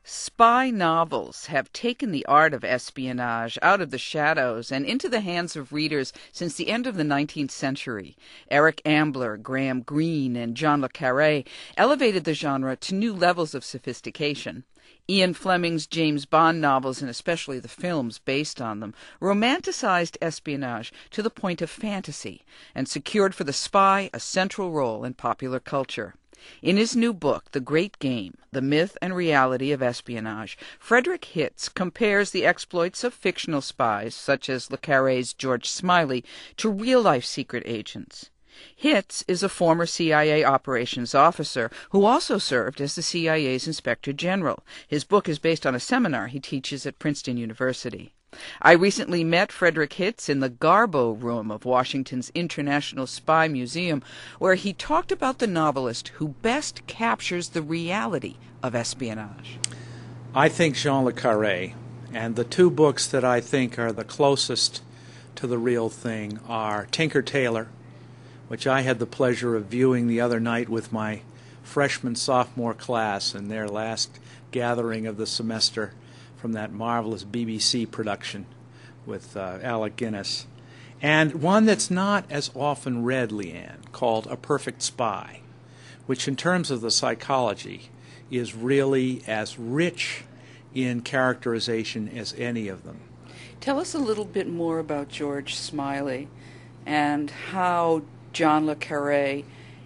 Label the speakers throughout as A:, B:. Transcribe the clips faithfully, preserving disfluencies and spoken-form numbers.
A: Spy novels have taken the art of espionage out of the shadows and into the hands of readers since the end of the nineteenth century. Eric Ambler, Graham Greene, and John le Carré elevated the genre to new levels of sophistication. Ian Fleming's James Bond novels, and especially the films based on them, romanticized espionage to the point of fantasy and secured for the spy a central role in popular culture. In his new book, The Great Game, The Myth and Reality of Espionage, Frederick Hitz compares the exploits of fictional spies, such as le Carré's George Smiley, to real-life secret agents. Hitz is a former C I A operations officer who also served as the C I A's Inspector General. His book is based on a seminar he teaches at Princeton University. I recently met Frederick Hitz in the Garbo Room of Washington's International Spy Museum, where he talked about the novelist who best captures the reality of espionage.
B: I think Jean le Carré, and the two books that I think are the closest to the real thing are Tinker Tailor, which I had the pleasure of viewing the other night with my freshman-sophomore class in their last gathering of the semester, from that marvelous B B C production with uh, Alec Guinness, and one that's not as often read, Leanne, called A Perfect Spy, which in terms of the psychology is really as rich in characterization as any of them.
A: Tell us a little bit more about George Smiley and how John le Carré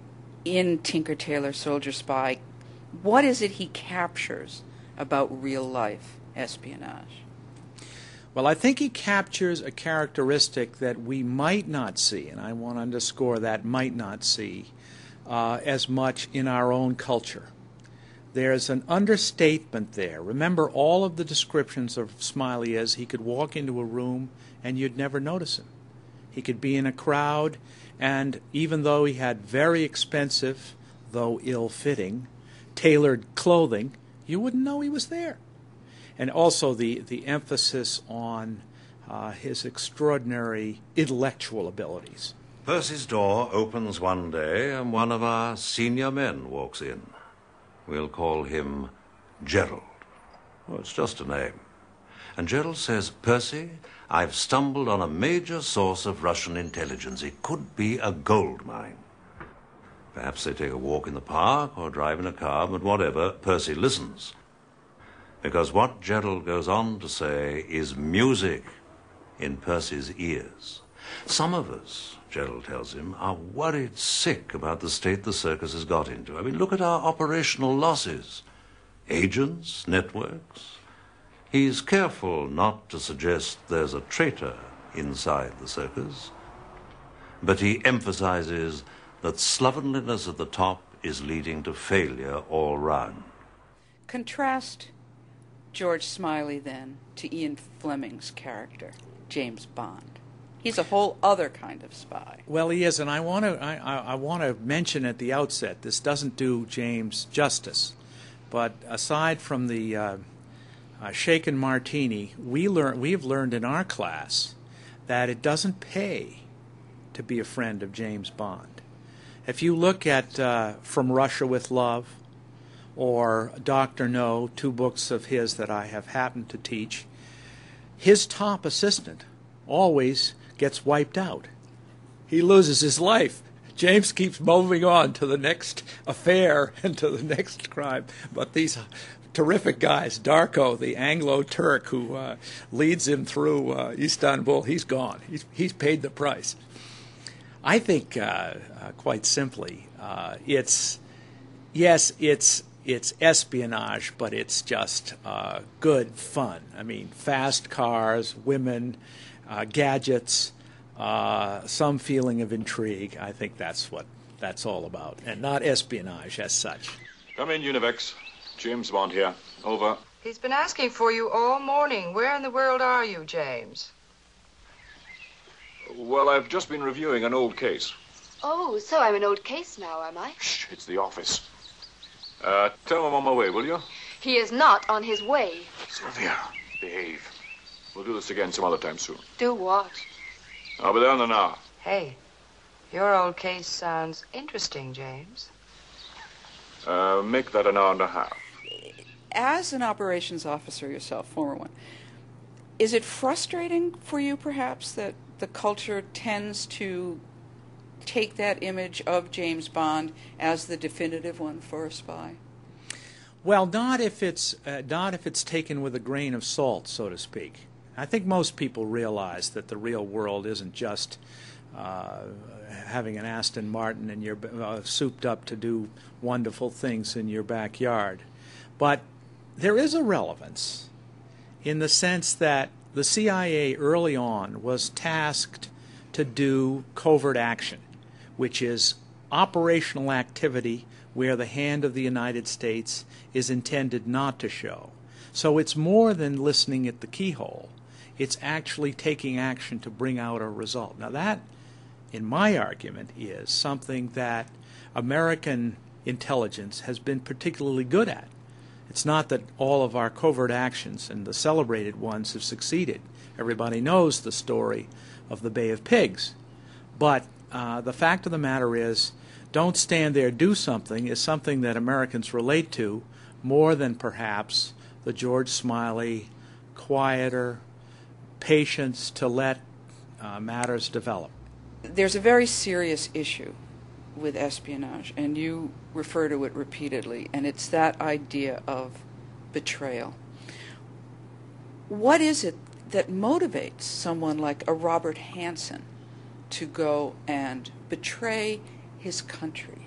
A: in Tinker Tailor Soldier Spy, what is it he captures about real life espionage?
B: Well, I think he captures a characteristic that we might not see, and I want to underscore that might not see, uh, as much in our own culture. There's an understatement there. Remember, all of the descriptions of Smiley is he could walk into a room and you'd never notice him. He could be in a crowd, and even though he had very expensive, though ill-fitting, tailored clothing, you wouldn't know he was there. And also the, the emphasis on uh, his extraordinary intellectual abilities.
C: Percy's door opens one day and one of our senior men walks in. We'll call him Gerald. Oh, it's just a name. And Gerald says, "Percy, I've stumbled on a major source of Russian intelligence. It could be a gold mine." Perhaps they take a walk in the park or drive in a car, but whatever, Percy listens. Because what Gerald goes on to say is music in Percy's ears. Some of us, Gerald tells him, are worried sick about the state the circus has got into. I mean, look at our operational losses. Agents, networks. He's careful not to suggest there's a traitor inside the circus, but he emphasizes that slovenliness at the top is leading to failure all round.
A: Contrast George Smiley, then, to Ian Fleming's character, James Bond. He's a whole other kind of spy.
B: Well, he is, and I want to I, I, I want to mention at the outset, this doesn't do James justice, but aside from the uh, uh, shaken martini, we learn we've learned in our class that it doesn't pay to be a friend of James Bond. If you look at uh, From Russia with Love, or Doctor No, two books of his that I have happened to teach, his top assistant always gets wiped out. He loses his life. James keeps moving on to the next affair and to the next crime. But these terrific guys, Darko, the Anglo-Turk who uh, leads him through uh, Istanbul, he's gone. He's, he's paid the price. I think, uh, uh, quite simply, uh, it's, yes, it's It's espionage, but it's just uh, good fun. I mean, fast cars, women, uh, gadgets, uh, some feeling of intrigue. I think that's what that's all about, and not espionage as such.
D: Come in, Univex. James Bond here. Over.
E: He's been asking for you all morning. Where in the world are you, James?
D: Well, I've just been reviewing an old case.
F: Oh, so I'm an old case now, am I?
D: Shh, it's the office. Uh, tell him I'm on my way, will you?
F: He is not on his way.
D: Sylvia, behave. We'll do this again some other time soon.
F: Do what?
D: I'll be there in an hour.
E: Hey, your old case sounds interesting, James.
D: Uh, make that an hour and a half.
A: as an operations officer yourself, former one, is it frustrating for you, perhaps, that the culture tends to take that image of James Bond as the definitive one for a spy?
B: Well, not if it's uh, not if it's taken with a grain of salt, so to speak. I think most people realize that the real world isn't just uh, having an Aston Martin and you're uh, souped up to do wonderful things in your backyard. But there is a relevance in the sense that the C I A early on was tasked to do covert action, which is operational activity where the hand of the United States is intended not to show. So it's more than listening at the keyhole. It's actually taking action to bring out a result. Now that, in my argument, is something that American intelligence has been particularly good at. It's not that all of our covert actions and the celebrated ones have succeeded. Everybody knows the story of the Bay of Pigs. But uh, the fact of the matter is, don't stand there, do something, is something that Americans relate to more than perhaps the George Smiley, quieter, patience to let uh, matters develop.
A: There's a very serious issue with espionage, and you refer to it repeatedly, and it's that idea of betrayal. What is it that motivates someone like a Robert Hanssen to go and betray his country?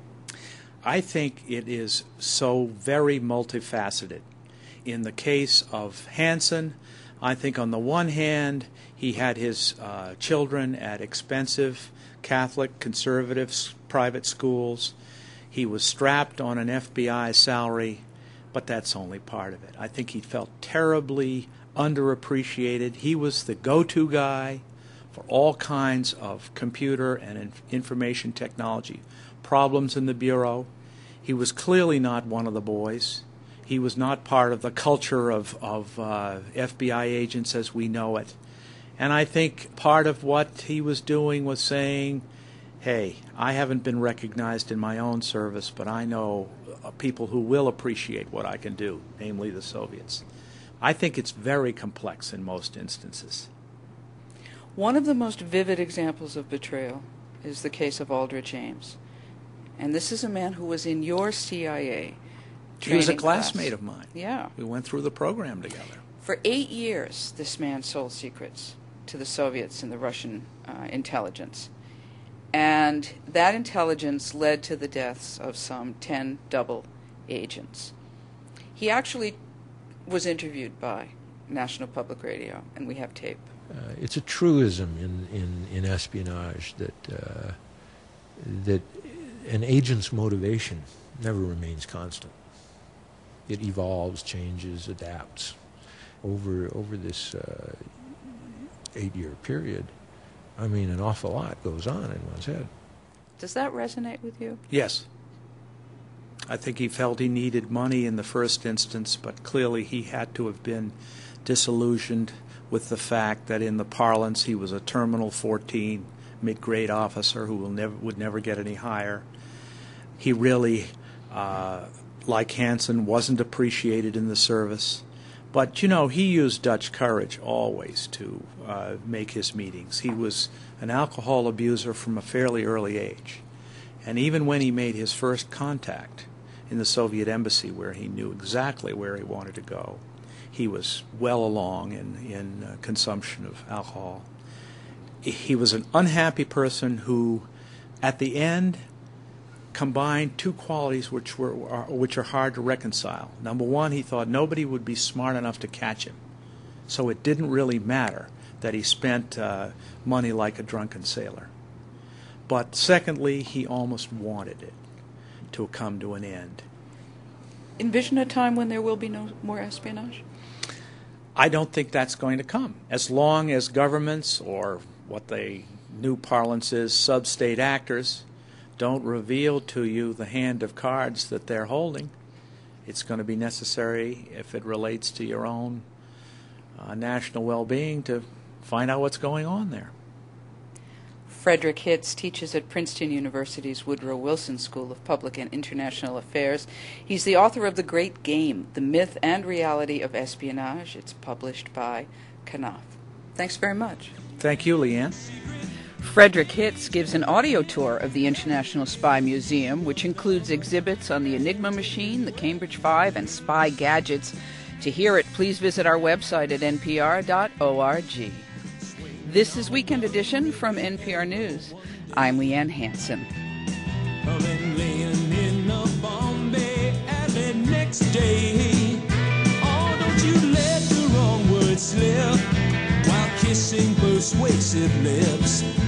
B: I think it is so very multifaceted. In the case of Hanssen, I think on the one hand, he had his uh, children at expensive Catholic, conservative, private schools. He was strapped on an F B I salary, but that's only part of it. I think he felt terribly underappreciated. He was the go-to guy for all kinds of computer and inf- information technology problems in the Bureau. He was clearly not one of the boys. He was not part of the culture of, of uh, F B I agents as we know it. And I think part of what he was doing was saying, hey, I haven't been recognized in my own service, but I know uh, people who will appreciate what I can do, namely the Soviets. I think it's very complex in most instances.
A: One of the most vivid examples of betrayal is the case of Aldrich Ames. And this is a man who was in your C I A
B: He was a
A: training
B: classmate
A: class.
B: of mine.
A: Yeah.
B: We went through the program together.
A: For eight years, this man sold secrets to the Soviets and the Russian uh, intelligence. And that intelligence led to the deaths of some ten double agents. He actually was interviewed by National Public Radio, and we have tape.
G: Uh, it's a truism in, in, in espionage that uh, that an agent's motivation never remains constant. It evolves, changes, adapts. Over over this uh, eight-year period, I mean, an awful lot goes on in one's head.
A: Does that resonate with you?
B: Yes. I think he felt he needed money in the first instance, but clearly he had to have been disillusioned with the fact that in the parlance he was a Terminal fourteen mid-grade officer who will never would never get any higher. He really, uh, like Hanssen, wasn't appreciated in the service. But, you know, he used Dutch courage always to uh, make his meetings. He was an alcohol abuser from a fairly early age. And even when he made his first contact in the Soviet embassy, where he knew exactly where he wanted to go, he was well along in, in uh, consumption of alcohol. He was an unhappy person who, at the end, combined two qualities which were are, which are hard to reconcile. Number one, he thought nobody would be smart enough to catch him, so it didn't really matter that he spent uh, money like a drunken sailor. But secondly, he almost wanted it to come to an end.
A: Envision a time when there will be no more espionage?
B: I don't think that's going to come. As long as governments, or what they new parlance is, sub-state actors, don't reveal to you the hand of cards that they're holding, it's going to be necessary, if it relates to your own uh, national well-being, to find out what's going on there.
A: Frederick Hitz teaches at Princeton University's Woodrow Wilson School of Public and International Affairs. He's the author of The Great Game, The Myth and Reality of Espionage. It's published by Knopf. Thanks very much.
B: Thank you, Leanne.
A: Frederick Hitz gives an audio tour of the International Spy Museum, which includes exhibits on the Enigma machine, the Cambridge Five, and spy gadgets. To hear it, please visit our website at n p r dot org. This is Weekend Edition from N P R News. I'm Leanne Hansen. Next day, oh, don't you let the wrong words slip while kissing persuasive lips.